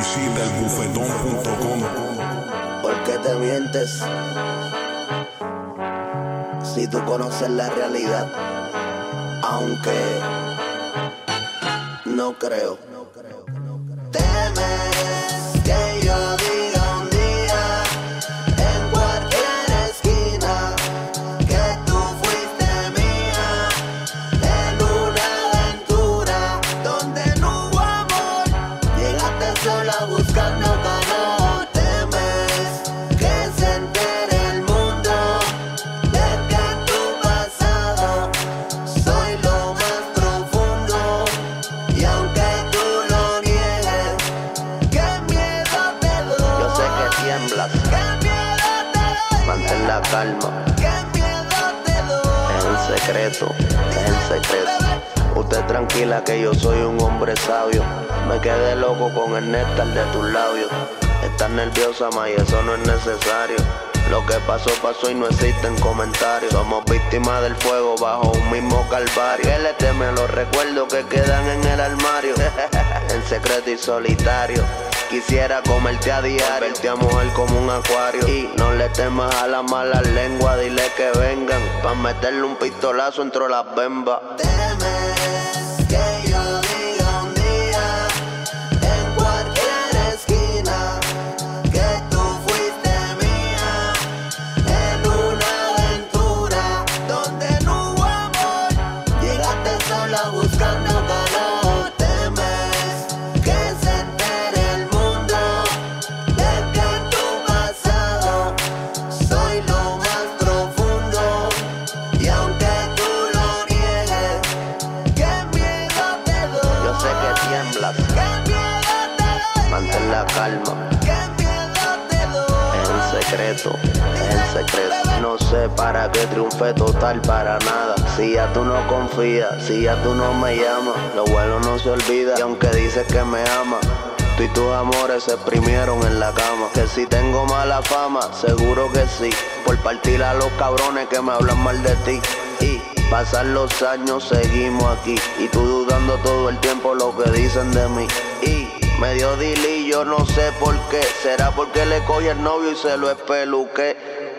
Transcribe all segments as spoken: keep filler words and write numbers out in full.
Visita el bufetón punto com. ¿Por qué te mientes? Si tú conoces la realidad, aunque no creo. Temes que yo diga un día en cualquier esquina que tú fuiste mía, en una aventura donde no hubo amor, llegaste sola buscando calor. Temes que se entere el mundo de que en tu pasado soy lo más profundo, y aunque tú lo niegues, qué miedo te doy. Yo sé que tiemblas, qué miedo te doy. Mantén la calma, qué miedo te doy. Es el secreto, es el secreto. Usted tranquila que yo soy un hombre sabio. Me quedé loco con el néctar de tus labios. Estás nerviosa, ma, y eso no es necesario. Lo que pasó, pasó y no existen comentarios. Somos víctimas del fuego bajo un mismo calvario. ¿Qué le teme a los recuerdos que quedan en el armario? En secreto y solitario. Quisiera comerte a diario, verte a mujer como un acuario. Y no le temas a las malas lenguas, dile que vengan pa' meterle un pistolazo entre las bembas. Temes que yo diga un día en cualquier esquina que tú fuiste mía, en una aventura donde no hubo amor, llegaste sola buscando calor. Temes que se entere el mundo de que en tu pasado soy lo más profundo, y aunque tú lo niegues, qué miedo te doy. Yo sé que tiemblas, qué miedo te doy. Mantén la calma, qué miedo te doy. Es el secreto, es el secreto. No sé para qué triunfé total, para nada. Si ya tú no confías, si ya tú no me llamas, lo bueno no se olvida, y aunque dices que me amas, tú y tus amores se exprimieron en la cama. Que si tengo mala fama, seguro que sí, por partir a los cabrones que me hablan mal de ti. Y pasan los años, seguimos aquí, y tú dudando todo el tiempo lo que dicen de mí. Y me dio dili, yo no sé por qué. Será porque le cogí el novio y se lo espeluqué.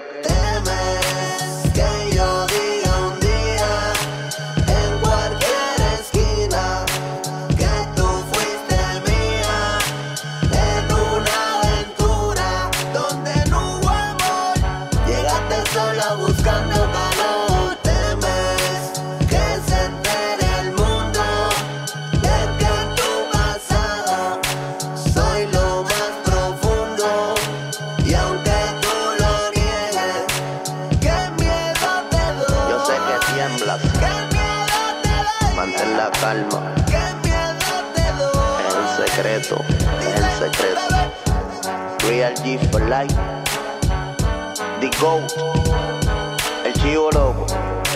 Temes que yo diga un día en cualquier esquina que tú fuiste mía, en una aventura donde no hubo amor, llegaste sola buscando calor. Temes que se entere el mundo de que en tu pasado soy lo más profundo, y aunque tú lo niegues, qué miedo te doy. Yo sé que tiemblas, qué miedo te doy. Mantén la calma, qué miedo te doy. Es el secreto, es el secreto. Real G for life. The Goat, el chivo loco.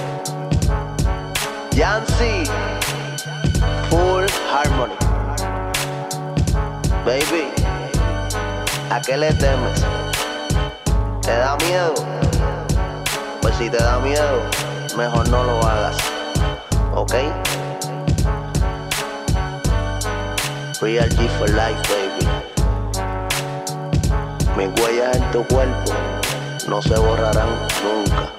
Yancy, Full Harmony. Baby, ¿a qué le temes? ¿Te da miedo? Pues si te da miedo, mejor no lo hagas, ¿ok? Real G for life, baby. Mis huellas en tu cuerpo no se borrarán nunca.